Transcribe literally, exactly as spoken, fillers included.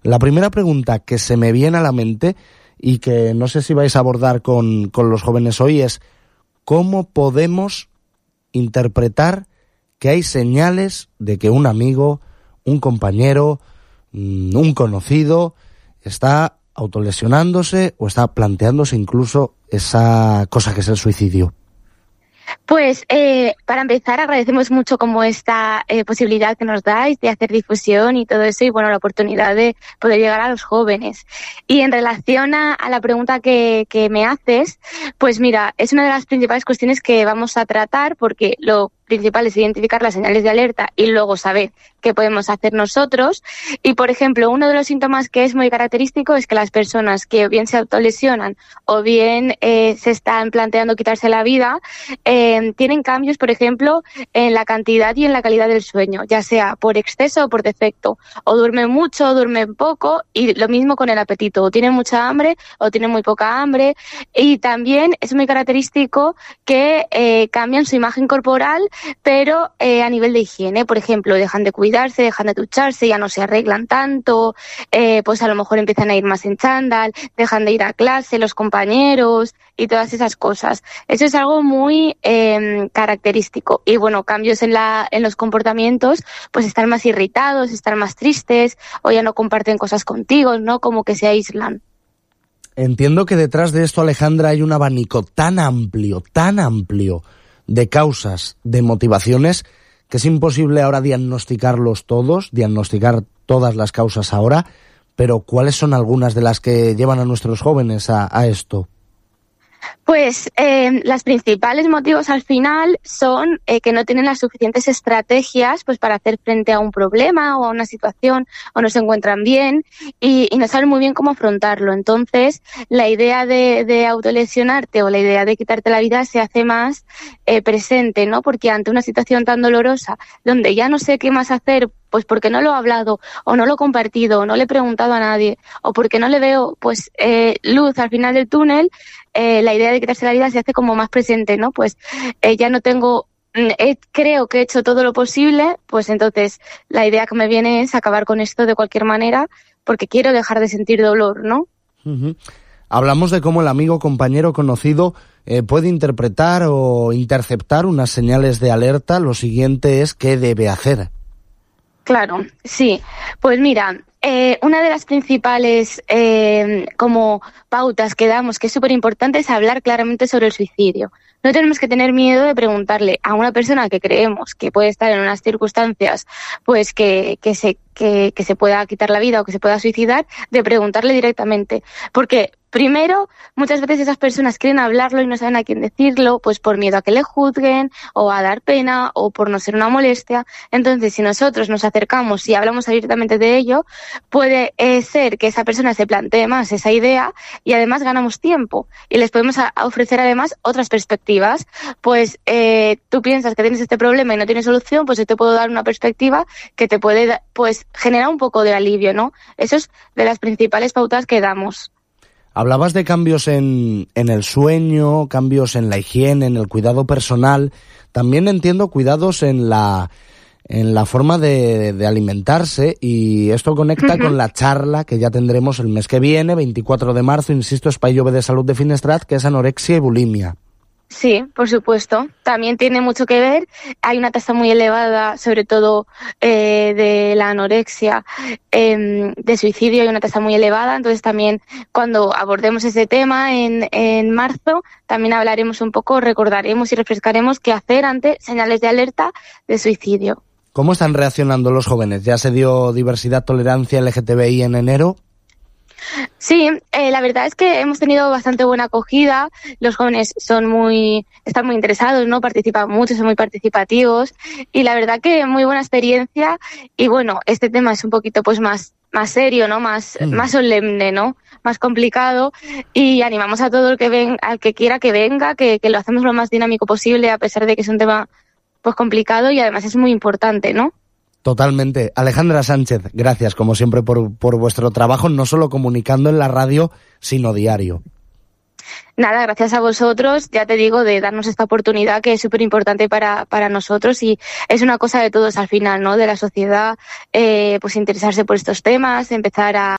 La primera pregunta que se me viene a la mente y que no sé si vais a abordar con, con los jóvenes hoy es ¿cómo podemos interpretar que hay señales de que un amigo, un compañero, un conocido está autolesionándose o está planteándose incluso esa cosa que es el suicidio? Pues eh, para empezar agradecemos mucho como esta eh, posibilidad que nos dais de hacer difusión y todo eso y bueno la oportunidad de poder llegar a los jóvenes. Y en relación a, a la pregunta que, que me haces, pues mira, es una de las principales cuestiones que vamos a tratar porque lo principal es identificar las señales de alerta y luego saber qué podemos hacer nosotros. Y, por ejemplo, uno de los síntomas que es muy característico es que las personas que o bien se autolesionan o bien eh, se están planteando quitarse la vida, eh, tienen cambios, por ejemplo, en la cantidad y en la calidad del sueño, ya sea por exceso o por defecto. O duermen mucho o duermen poco y lo mismo con el apetito. O tienen mucha hambre o tienen muy poca hambre. Y también es muy característico que eh, cambian su imagen corporal pero eh, a nivel de higiene, por ejemplo, dejan de cuidarse, dejan de ducharse, ya no se arreglan tanto, eh, pues a lo mejor empiezan a ir más en chándal, dejan de ir a clase, los compañeros y todas esas cosas. Eso es algo muy eh, característico. Y bueno, cambios en, la, en los comportamientos, pues están más irritados, están más tristes o ya no comparten cosas contigo, ¿no? Como que se aíslan. Entiendo que detrás de esto, Alejandra, hay un abanico tan amplio, tan amplio de causas, de motivaciones, que es imposible ahora diagnosticarlos todos, diagnosticar todas las causas ahora, pero ¿cuáles son algunas de las que llevan a nuestros jóvenes a, a esto? Pues eh, los principales motivos al final son eh, que no tienen las suficientes estrategias pues para hacer frente a un problema o a una situación o no se encuentran bien y, y no saben muy bien cómo afrontarlo. Entonces, la idea de, de autolesionarte o la idea de quitarte la vida se hace más eh, presente, ¿no? Porque ante una situación tan dolorosa donde ya no sé qué más hacer, pues porque no lo he hablado o no lo he compartido o no le he preguntado a nadie o porque no le veo pues eh, luz al final del túnel, eh, la idea de quitarse la vida se hace como más presente, ¿no? Pues eh, ya no tengo, eh, creo que he hecho todo lo posible, pues entonces la idea que me viene es acabar con esto de cualquier manera porque quiero dejar de sentir dolor, ¿no? Uh-huh. Hablamos de cómo el amigo, compañero, conocido eh, puede interpretar o interceptar unas señales de alerta. Lo siguiente es qué debe hacer. Claro, sí. Pues mira, eh, una de las principales eh, como pautas que damos, que es súper importante, es hablar claramente sobre el suicidio. No tenemos que tener miedo de preguntarle a una persona que creemos que puede estar en unas circunstancias pues que, que, se, que, que se pueda quitar la vida o que se pueda suicidar, de preguntarle directamente. Porque primero, muchas veces esas personas quieren hablarlo y no saben a quién decirlo, pues por miedo a que le juzguen o a dar pena o por no ser una molestia. Entonces, si nosotros nos acercamos y hablamos abiertamente de ello, puede eh, ser que esa persona se plantee más esa idea y además ganamos tiempo y les podemos a, a ofrecer además otras perspectivas. Pues eh, tú piensas que tienes este problema y no tienes solución, pues yo te puedo dar una perspectiva que te puede pues generar un poco de alivio, ¿no? Eso es de las principales pautas que damos. Hablabas de cambios en, en el sueño, cambios en la higiene, en el cuidado personal. También entiendo cuidados en la, en la forma de, de alimentarse y esto conecta uh-huh. con la charla que ya tendremos el mes que viene, veinticuatro de marzo, insisto, Espai Jove de Salud de Finestrat, que es anorexia y bulimia. Sí, por supuesto. También tiene mucho que ver. Hay una tasa muy elevada, sobre todo eh, de la anorexia, eh, de suicidio, hay una tasa muy elevada. Entonces también cuando abordemos ese tema en, en marzo, también hablaremos un poco, recordaremos y refrescaremos qué hacer ante señales de alerta de suicidio. ¿Cómo están reaccionando los jóvenes? ¿Ya se dio diversidad, tolerancia L G T B I en enero? Sí, eh, la verdad es que hemos tenido bastante buena acogida. Los jóvenes son muy, están muy interesados, ¿no? Participan mucho, son muy participativos y la verdad que muy buena experiencia. Y bueno, este tema es un poquito pues más, más serio, ¿no? Más, mm. más solemne, ¿no? Más complicado y animamos a todo el que ven, al que quiera que venga, que, que lo hacemos lo más dinámico posible a pesar de que es un tema pues complicado y además es muy importante, ¿no? Totalmente. Alejandra Sánchez, gracias como siempre por, por vuestro trabajo, no solo comunicando en la radio, sino diario. Nada, gracias a vosotros, ya te digo, de darnos esta oportunidad que es súper importante para, para nosotros y es una cosa de todos al final, ¿no? De la sociedad, eh, pues interesarse por estos temas, empezar a